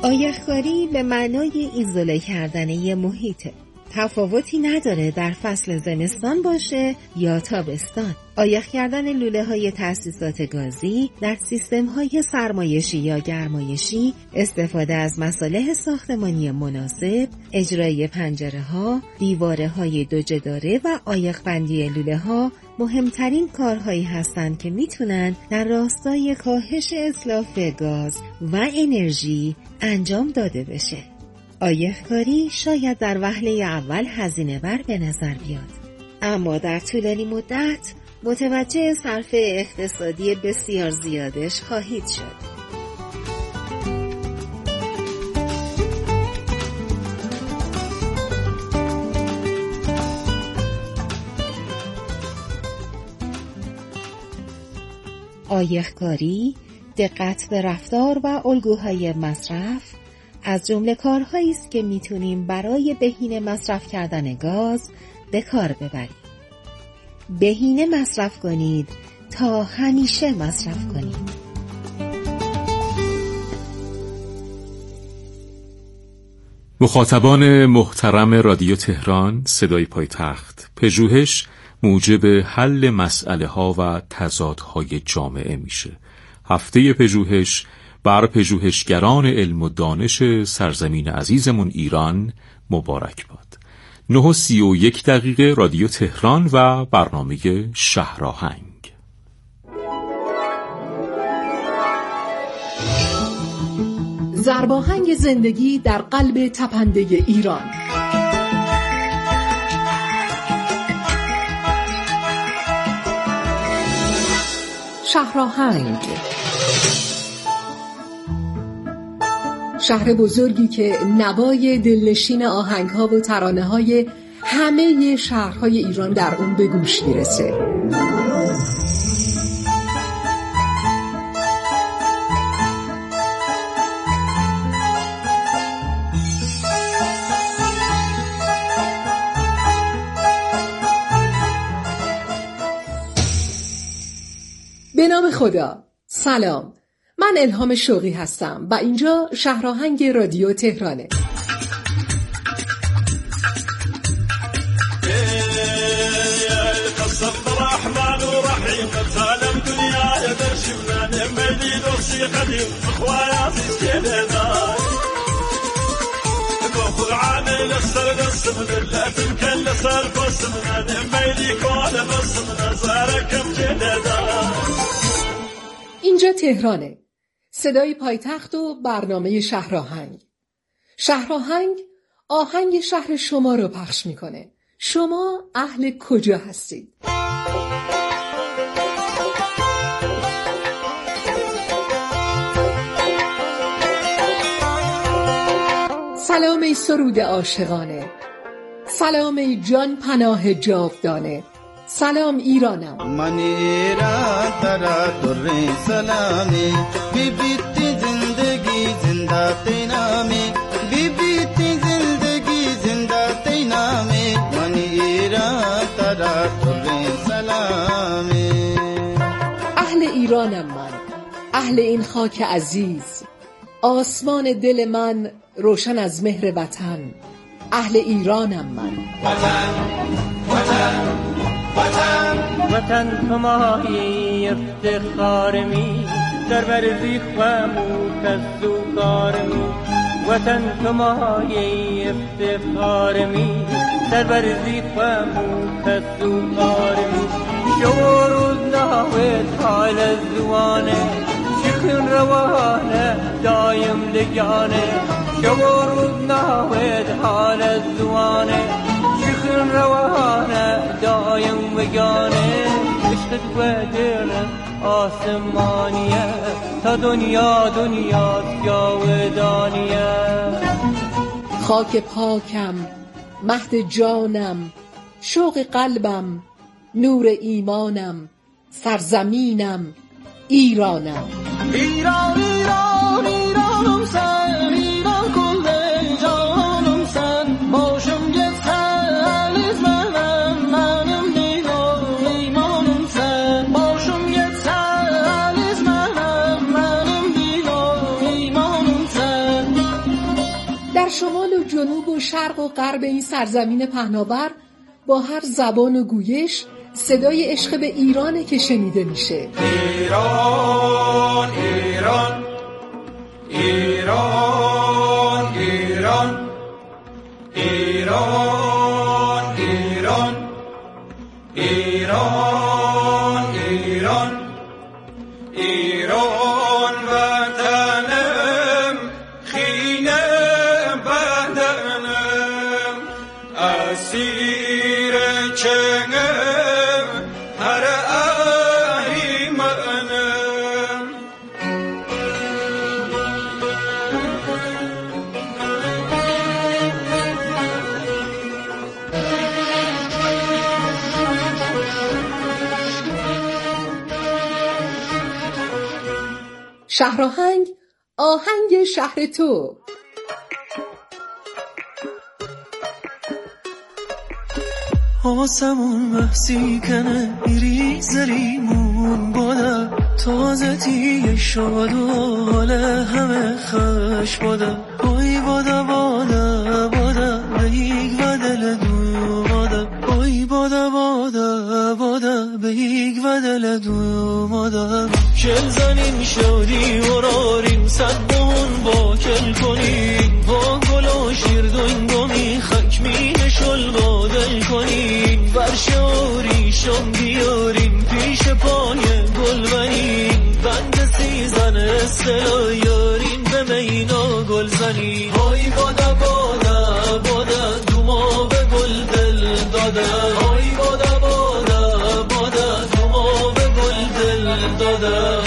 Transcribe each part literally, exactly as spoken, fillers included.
آیخکاری به معنای ایزوله کردن یه محیطه. تفاوتی نداره در فصل زمستان باشه یا تابستان. آیخ کردن لوله های تأسیسات گازی در سیستم های سرمایشی یا گرمایشی، استفاده از مصالح ساختمانی مناسب، اجرای پنجره ها، دیواره های دو جداره و آیخ بندی لوله ها مهمترین کارهایی هستند که میتونن در راستای کاهش اتلاف گاز و انرژی انجام داده بشه. آیخکاری شاید در وهله اول هزینه بر به نظر بیاد، اما در طولانی مدت متوجه صرف اقتصادی بسیار زیادش خواهید شد. آیخکاری، دقت به رفتار و الگوهای مصرف از جمله کارهایی است که میتونیم برای بهینه مصرف کردن گاز به کار ببریم. بهینه مصرف کنید تا همیشه مصرف کنید. مخاطبان محترم رادیو تهران صدای پایتخت، پژوهش موجب حل مسئله ها و تضادهای جامعه میشه. هفته پژوهش بر پژوهشگران علم و دانش سرزمین عزیزمون ایران مبارک باد. نه و سی و یک دقیقه رادیو تهران و برنامه شهرآهنگ. ضرباهنگ زندگی در قلب تپنده ایران. شهرآهنگ، شهر بزرگی که نوای دلنشین آهنگ‌ها و ترانه‌های همه شهرهای ایران در اون به گوش میرسه. به نام خدا. سلام، من الهام شوقی هستم و اینجا شهرآهنگ رادیو تهرانه. اینجا تهرانه، صدای پایتخت و برنامه شهرآهنگ. شهرآهنگ آهنگ شهر شما رو پخش میکنه. شما اهل کجا هستید؟ سلام ای سرود عاشقانه، سلام ای جان پناه جاودانه، سلام ایرانم. من ایران ترا در سلامی، بی بیتی زندگی زنده تینامی، بی بیتی زندگی زنده تینامی، من ایران ترا در سلامی. اهل ایرانم من، اهل این خاک عزیز، آسمان دل من روشن از مهر وطن. اهل ایرانم من. وطن وطن وطن وطن تو ماهی افتخارمی، در برزی خموت از سوکارمی. وطن تو ماهی افتخارمی، در برزی خموت از سوکارمی. شو روز نهوت حال الزوانه، شخن روانه دایم لگانه. شو روز نهوت حال الزوانه، شخن روانه دایم وگانه. عشقت و دلم آسمانیه، تا دنیا دنیا جاودانیه. خاک پاکم، مهد جانم، شوق قلبم، نور ایمانم، سرزمینم ایرانم. ایران ایران ایرانم سن، ایران کل جانم سن. باشم یک سلیز منم، منم دیگو ایمانم سن. باشم یک سلیز منم، منم دیگو ایمانم سن. جنوب و شرق و غرب این سرزمین پهناور با هر زبان و گویش صدای عشق به ایرانه که شنیده میشه. ایران ایران ایران ایران ایران ایران ایران ایران ایران وطنم خینه بدنم اسیر چنگم هر اهریمنم. شهرآهنگ، آهنگ شهر تو. آسمون محسی کنه میری زریمون باده تازه تیه شاد و حال همه خش باده اوی باده باده باده بیگ و دل دو باده اوی باده باده باده بیگ و دل دو باده کل زنیم شادی وراریم صد بهون با کل کنیم با گل و شیر دوینگومی خک می نشل بادل کنیم برشوری شم بیاریم پیش پای گل بریم بند سیزن استلا یاریم به مینا گل زنیم های بادا بادا بادا دوما به گل دل داده های بادا بادا بادا دوما به گل دل داده.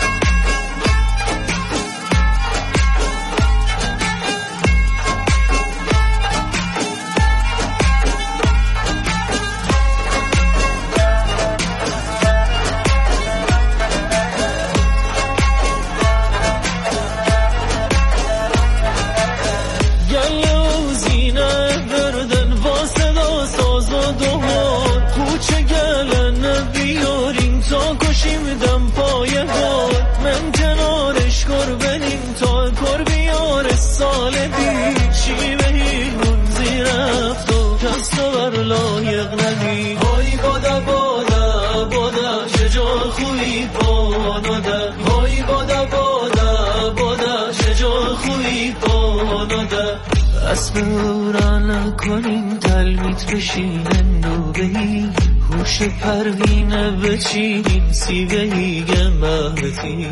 دم پای ها من کنارش کربنیم تا کربیار سال بی چی بهیمون زیر افتو کس تو بر لایق ندی های بادا بادا بادا شجا خوی پاناده های بادا بادا بادا شجا خوی پاناده اسم را نکنیم تلمیت بشینن و بهی هوش پروینه بچینیم سی بهیگه مهبتی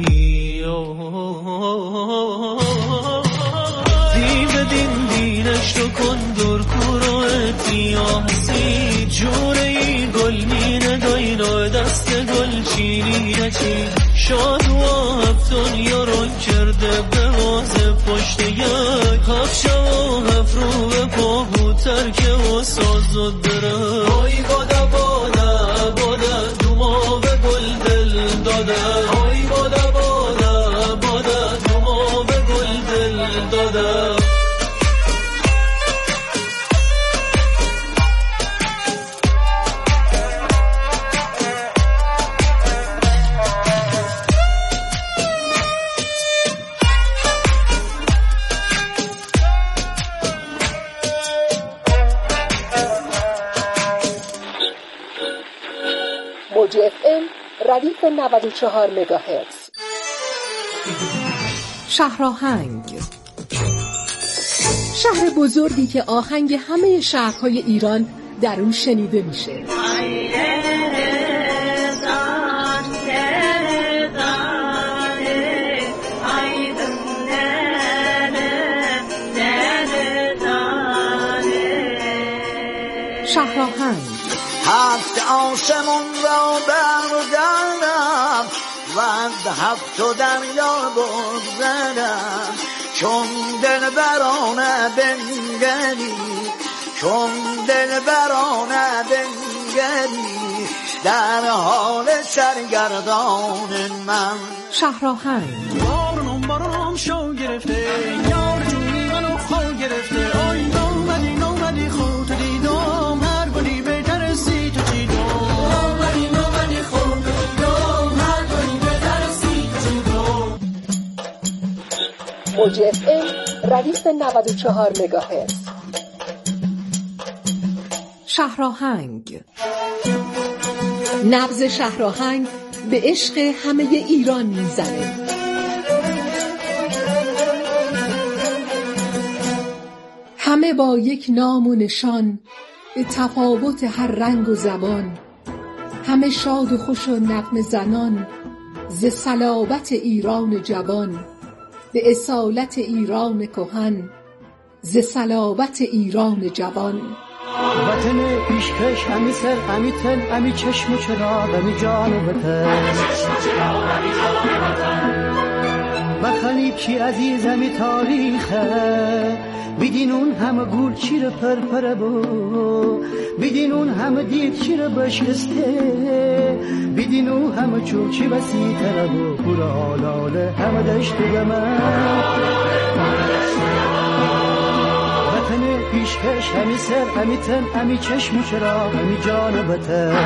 دی بدین دینش تو کن دور کورو اتیاسی جوره ای گل مینه داینا دست گل چینی نچین شاد و هفتون یارون کرده به وازه پشت یک هفت شو هفت رو به پا بود ترکه و ساز و دره های بادا بادا بادا دوما به گل دل داده های بادا بادا بادا دوما به گل دل داده. موج اف ام ردیف نود و چهار مگاهرتز. شهرآهنگ، شهر بزرگی که آهنگ همه شهرهای ایران در اون شنیده میشه. شهرآهنگ، هفت آسمون را بردارم و هفت و دریا بگذرم چون دل برانه بنگری چون دل برانه بنگری در حال سرگردان من. شهرآهنگ، بارونم بارونم شو گرفته یار جونی منو خو گرفته آی نامدی نامدی خود دیدم هر گلی بهتر سی تو چیدم نامدی نامدی خود دیدم هر گلی بهتر سی تو چیدم. موج اف ام ردیف نود و چهار مگاهرتز. شهرآهنگ. نبض شهرآهنگ به عشق همه ایران میزنه. همه با یک نام و نشان، به تفاوت هر رنگ و زبان، همه شاد و خوش و نغمه زنان، ز صلابت ایران جوان، به اصالت ایران کهن، ز صلابت ایران جوان. وطن پیشکش همی سر همی تن همی چشم و چراغ همی جان وطن، بخلیب چی عزیز همی تاریخه، بیدین اون همه گل چیره پرپره بو، بیدین اون همه دید چیره بشکسته، بیدین اون همه چوچی بسی تره بو، پور آلاله همه دشت گمه. وطن پیشکش همی سر همی تن همی چشم و چراغ همی جان وطن.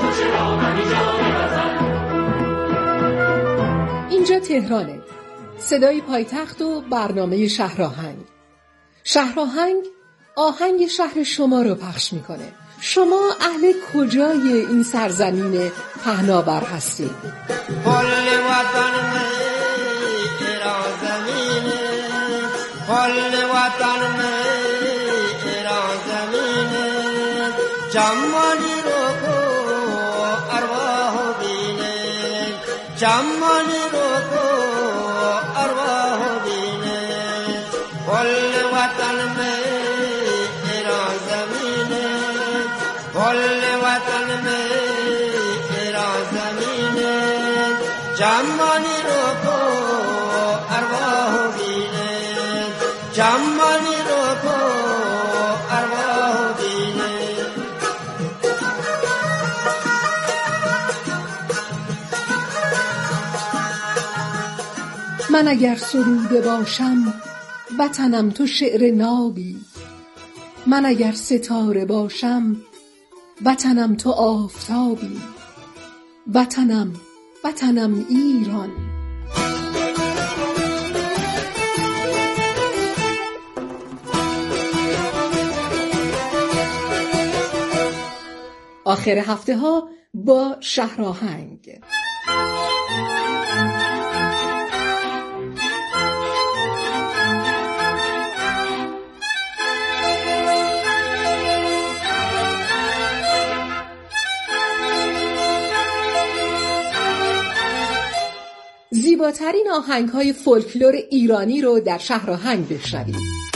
اینجا تهرانه، صدای پایتخت و برنامه شهرآهنگ. شهرآهنگ آهنگ شهر شما رو پخش میکنه. شما اهل کجای این سرزمین پهناور هستید؟ کل وطن میں ایران زمین، کل وطن میں ایران زمین، جمانی رو کو ارواح بینے، جمانی رو کو ارواح بینے، کل وطن میں ایران زمین، کل وطن میں ایران زمین، جمانی رو کو ارواح بینے، جمانی رو کو ارواح بینے. من اگر سروده باشم وطنم تو شعر نابی، من اگر ستاره باشم وطنم تو آفتابی، وطنم وطنم ایران. آخر هفته ها با شهرآهنگ. زیباترین آهنگ‌های فولکلور ایرانی رو در شهرآهنگ بشنوید.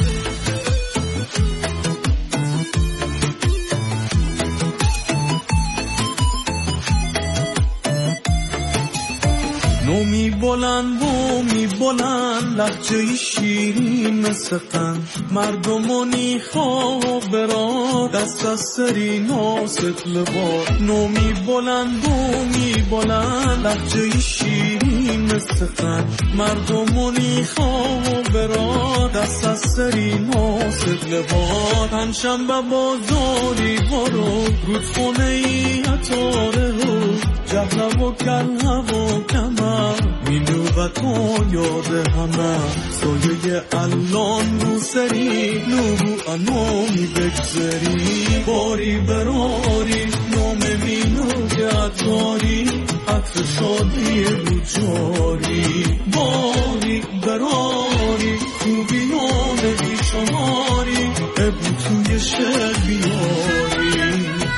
نومی بلند بومی بلند لحجه شیرین مثل قند، مردمانی خواه برا دست از سری ناست لبا. نومی بلند بومی بلند لحجه شیرین مثل قند، مردمانی خواه برا دست از سری ناست لبا. پنجشنبه بازاری برو رودخونه ای عطاره رو، جهلم و کلم و کمم مینو و تو یاد همه، سایه الان رو سری نوبو انومی بگذری. باری براری نام مینو گداری، عطر شادی رو جاری. باری براری خوبی نام بی شماری، ابو توی شهر بیاری.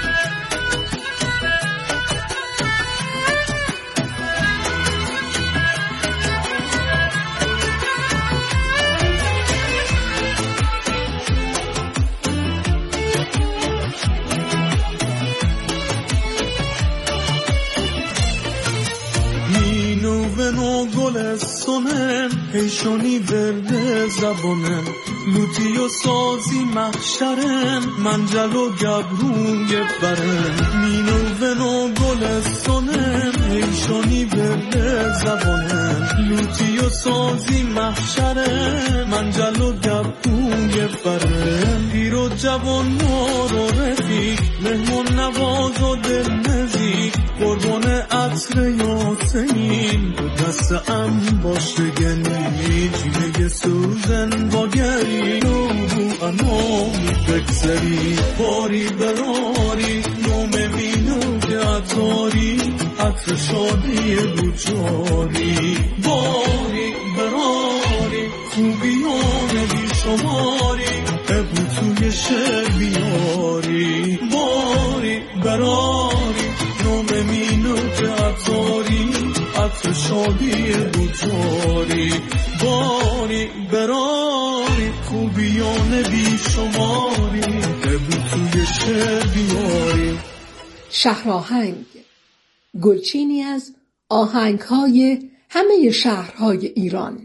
گلستانم پیشانی برده زبانم، لوتی و سازی محشرم منجل و گبروی برم. مینو ونو گلستانم پیشانی برده زبانم، لوتی و سازی محشرم منجل و گبروی برم. پیر و جوان مار و رفیق مهمون نواز و دل نزیق، قربان عطر یاسمین به دست ام باشه گنی. جیله سوزن با گری نوبو انامی بگذری. زری باری براری نوم مینو عطاری عطر شادی بجاری باری براری خوبیان بی شماری ابو توی شعر بیاری باری براری نوم مینو عطاری عطر شادی بجاری باری براری خوبیان بی شماری ابو توی شعر بیاری. شهرآهنگ، گلچینی از آهنگ‌های همه شهرهای ایران.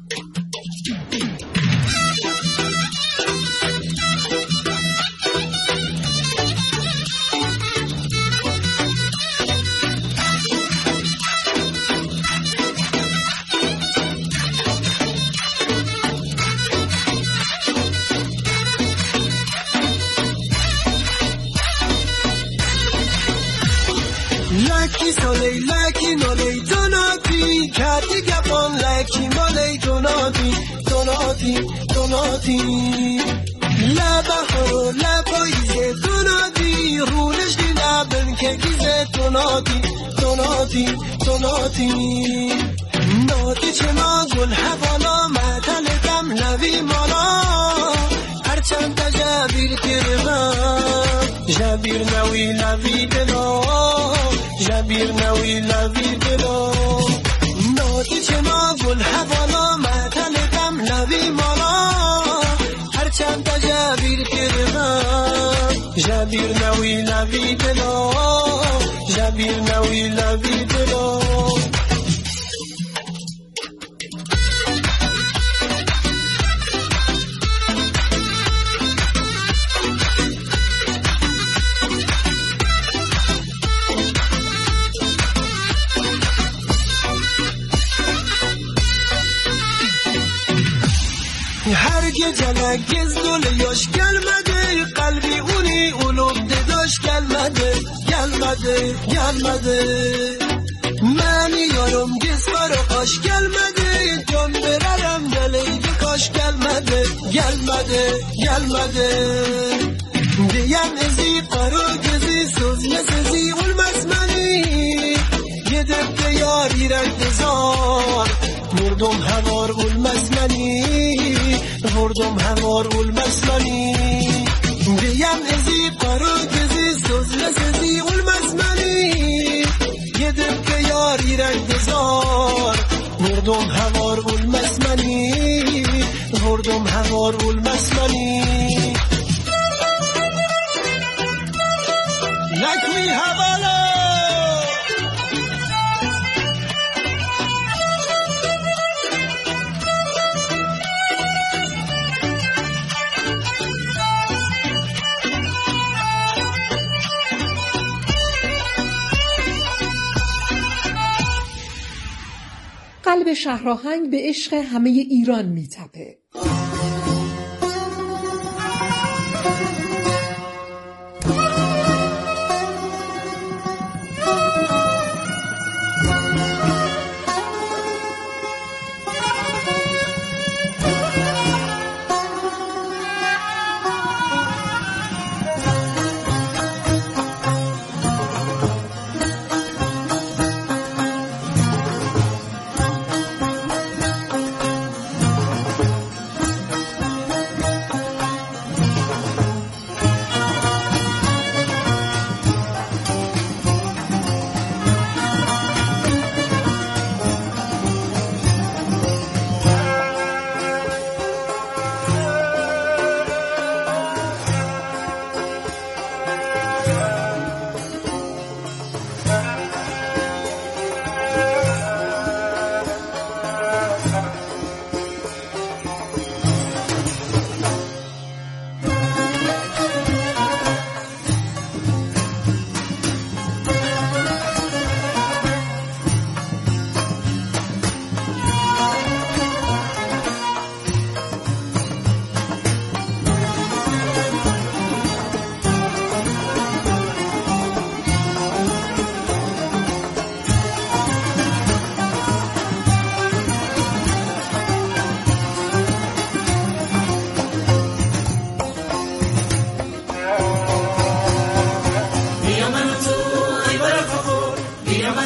Lucky soley, lucky noley, donati, kati gapon, lucky moley, donati, donati, donati. La bahor, la poize, donati, rulesh di laben ke gize, donati, donati, donati. Noti chema gul havala, matal dam lavi mala, harchand tajabir kirma, jabir nawi lavi delo. جبیر نوی لبی دلو ناتی چه ما گل حوالا متن دم لبی مالا هرچند تا جبیر کردم جبیر نوی لبی دلو جبیر نوی لبی دلو. Gelmez dolu yaş gelmedi kalbi uni ulup dedoş gelmedi gelmedi gelmedi mani yorum gizgar kaş gelmedi can vererem deleydi kaş gelmedi gelmedi gelmedi diyem ezi kara gezi söz mesezi olmaz mani yedip de yar yürekte zar vurdum hevar olmaz mani vurdum hevar olmaz mani diyem ezi kara gezi söz mesezi olmaz mani yedip de yar yürekte zar vurdum hevar olmaz mani vurdum hevar olmaz mani. Lakmi havala قلب شهرآهنگ به عشق همه ایران میتپه.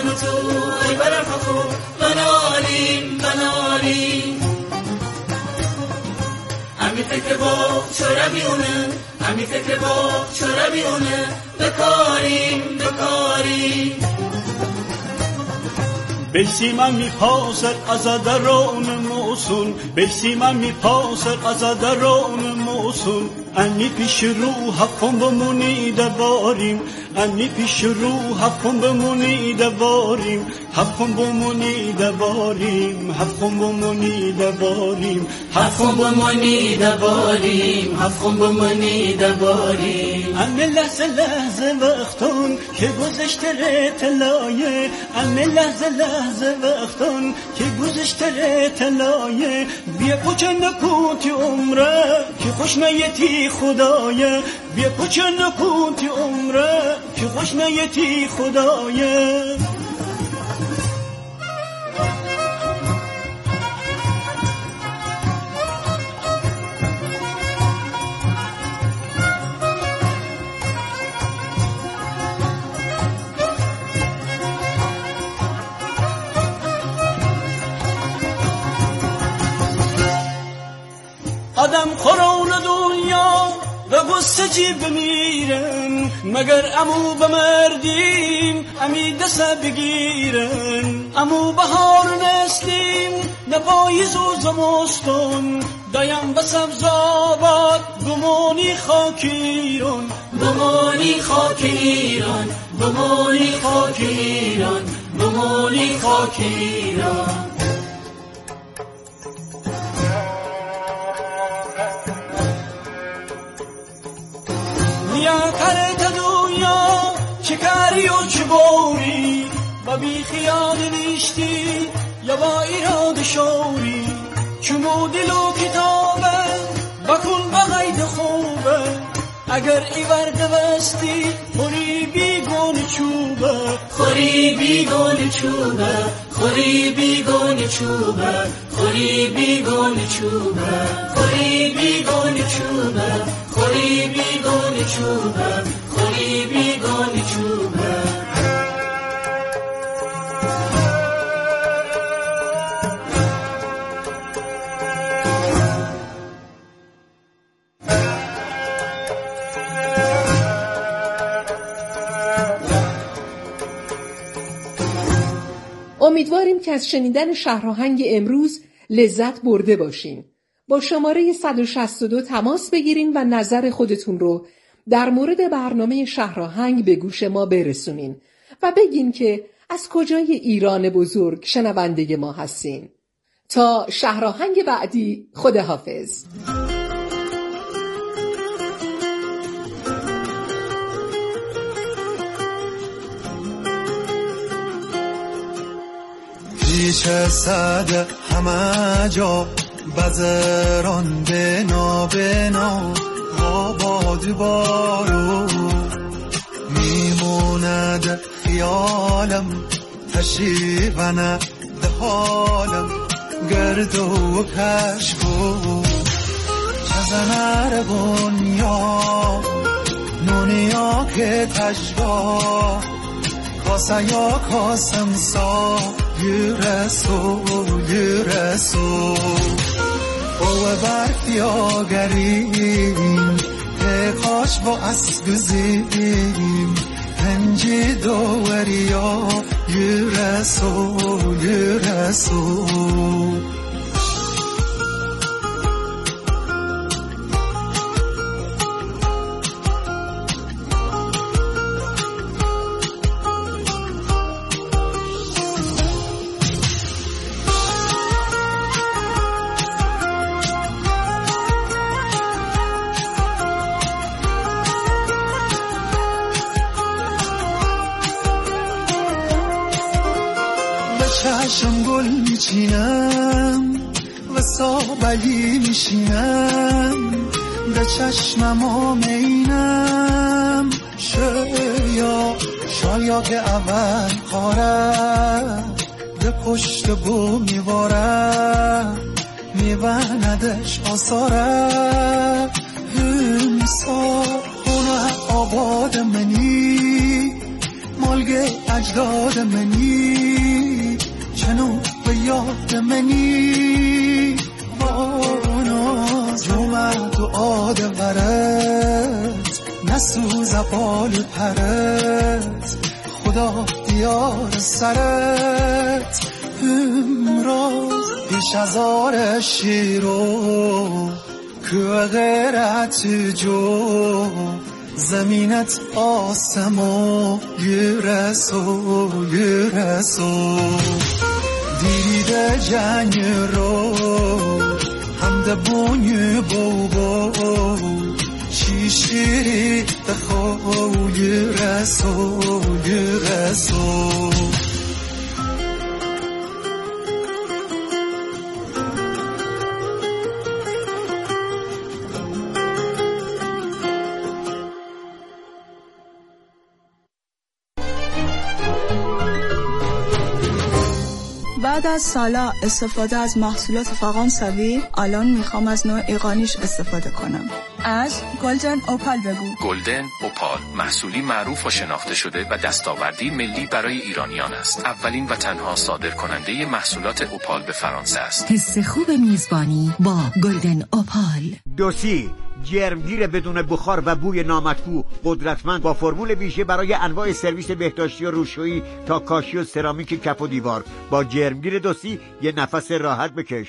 من و تو ای برم خوب بنالیم بنالیم امی فکر با چرا بیونه امی فکر با چرا بیونه بکاریم بکاریم بسیمم میپاسد از درون موسون بسیمم میپاسد از درون موسون انی پیش رو حقم بمونی دواریم انی پیش رو حقم بمونی دواریم حقم بمونی دواریم حقم بمونی دواریم حقم بمونی دواریم حقم بمونی دواریم انی لحظه لحظه وقتون که گذشته ره تلایه انی لحظه لحظه وقتون که گذشته ره تلایه بیا پوچه نکوتی عمره که خوش نیتی خدایه بیا پوچه نکوتی عمره که خوش نیتی خدایه آدم خورون دنیا و غصه جی بمیرن مگر امو بمردیم امی دست بگیرن امو بهار نسلیم نبایز و زمستون دایم بسم زاباد گمونی خاک ایران گمونی خاک ایران گمونی خاک ایران گمونی خاک ایران یا کرت دنیا چه کاری و چه بوری با بی خیال نیشتی یا با ایراد شوری چمو دل و کتابه بکن بغید خوبه اگر ای ورد وستی خوری بیگون چوبه خوری بیگون چوبه خوری بیگون چوبه خوری بیگون چوبه خوری بیگون چوبه خوری بیگون چوبه خوری بیگون چوبه امیدواریم که از شنیدن شهرآهنگ امروز لذت برده باشین. با شماره صد و شصت و دو تماس بگیرین و نظر خودتون رو در مورد برنامه شهرآهنگ به گوش ما برسونین و بگین که از کجای ایران بزرگ شنونده ما هستین. تا شهرآهنگ بعدی، خداحافظ. پیش صد همه جا بزران بنا بنا آباد بارو میموند خیالم تشریفنه ده حالم گرد و کشکو چزنر بنیا نونیا که تشگا کاسه یا کاسم سا یرسو یرسو او برفیا گریم که کاش با اسگزیم هنجی دوریا یرسو یرسو چشم گل میچینم و سابلی میشینم به چشمم آمینم شایا شایا که اول خاره به پشت بو میواره میبندش آساره همسا خونه آباد منی مالگه اجداد منی چنو به یاد منی باناز اومد و آده برد نسوز بال پرد خدا دیار سرت امراز پیش از آر شیرو که غیرت جو زمینت آسمو یه رسو یه رسو دیده جنگ رو همده بونی بو بو چی شیری دخو یه رسو یه رسو بعد از سالا استفاده از محصولات فرانسوی الان میخوام از نوع ایرانیش استفاده کنم. از گلدن اوپال بگو. گلدن اوپال محصولی معروف و شناخته شده و دستاوردی ملی برای ایرانیان است. اولین و تنها صادر کننده محصولات اوپال به فرانسه است. حس خوب میزبانی با گلدن اوپال. دوسی جرمگیر بدون بخار و بوی نامطبوع، قدرتمند با فرمول ویژه برای انواع سرویس بهداشتی و روشویی تا کاشی و سرامیک کف و دیوار. با جرمگیر دوسی یه نفس راحت بکش.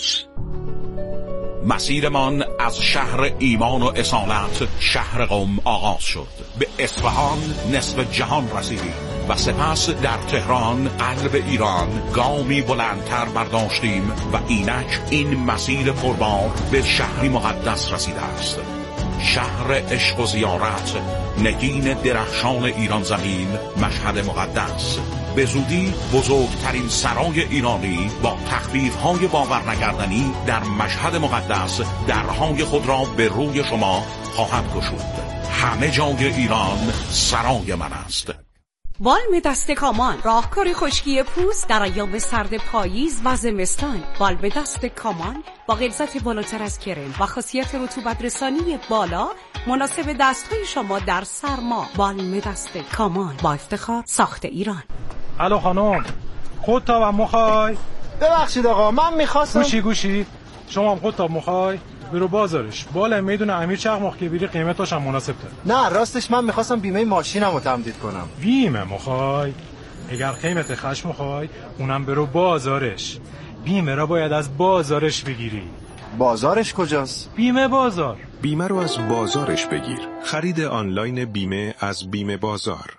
مسیرمان از شهر ایمان و اصالت شهر قم آغاز شد. به اصفهان نصف جهان رسیدیم و سپس در تهران قلب ایران گامی بلندتر برداشتیم و اینک این مسیر پربار به شهری مقدس رسیده است. شهر عشق و زیارت، نگین درخشان ایران زمین، مشهد مقدس. به زودی بزرگترین سرای ایرانی با تخفیف‌های باور نکردنی در مشهد مقدس درهای خود را به روی شما خواهد گشود. همه جای ایران سرای من است. بالم دست کامان، راهکار خشکی پوست در ایام سرد پاییز و زمستان. بالم دست کامان با غلظت بالاتر از کرم و خاصیت رطوبت رسانی بالا مناسب دستهای شما در سرما. بالم دست کامان با افتخار ساخت ایران. الو خانم، خود تا هم مخوای؟ ببخشید آقا، من میخواستم. گوشی گوشی شما هم خود تا مخوای؟ برو بازارش، بالا میدونه امیر چقماق که بیری قیمتاش هم مناسب تر. نه راستش من میخواستم بیمه ماشینم رو تمدید کنم. بیمه مخوای؟ اگر قیمت خشم مخوای اونم برو بازارش. بیمه را باید از بازارش بگیری. بازارش کجاست؟ بیمه بازار. بیمه رو از بازارش بگیر. خرید آنلاین بیمه از بیمه بازار.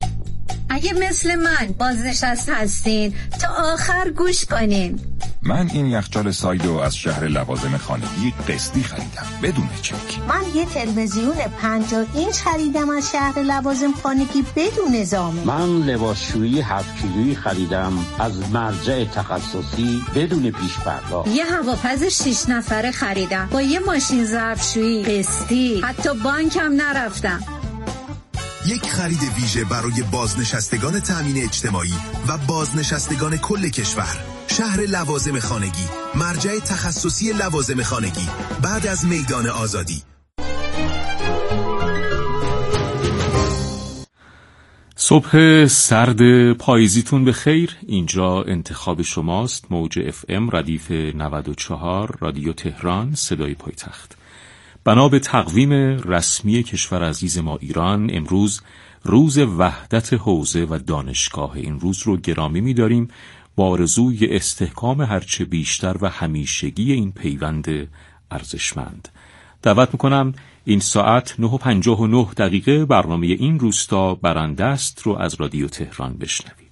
اگه مثل من بازنشسته هستین تا آخر گوش کنین. من این یخچال سایدو از شهر لوازم خانگی قسطی خریدم بدون چک. من یه تلویزیون پنجاه اینچ خریدم از شهر لوازم خانگی بدون زامن. من لباسشویی هفت کیلویی خریدم از مرجع تخصصی بدون پیش پرداخت. یه هواپز شش نفره خریدم با یه ماشین ظرفشویی قسطی، حتی بانکم نرفتم. یک خرید ویژه برای بازنشستگان تامین اجتماعی و بازنشستگان کل کشور. شهر لوازم خانگی، مرجع تخصصی لوازم خانگی، بعد از میدان آزادی. صبح سرد پاییزیتون به خیر. اینجا انتخاب شماست. موج اف ام ردیف نود و چهار رادیو تهران صدای پایتخت. بنا به تقویم رسمی کشور عزیز ما ایران، امروز روز وحدت حوزه و دانشگاه. این روز رو گرامی می‌داریم با آرزوی استحکام هرچه بیشتر و همیشگی این پیوند ارزشمند. دعوت می‌کنم این ساعت نه و پنجاه و نه دقیقه برنامه این روستا برنده است رو از رادیو تهران بشنوید.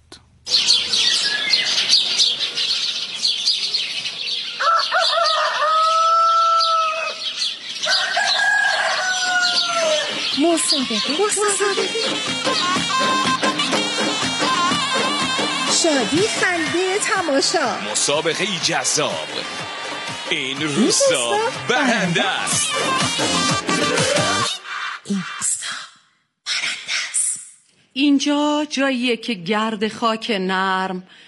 مسابقه مسابقه شادی خنده تماشا مسابقه جذاب. این روستا برنده است. این روستا برنده است. اینجا جاییه که گرد خاک نرم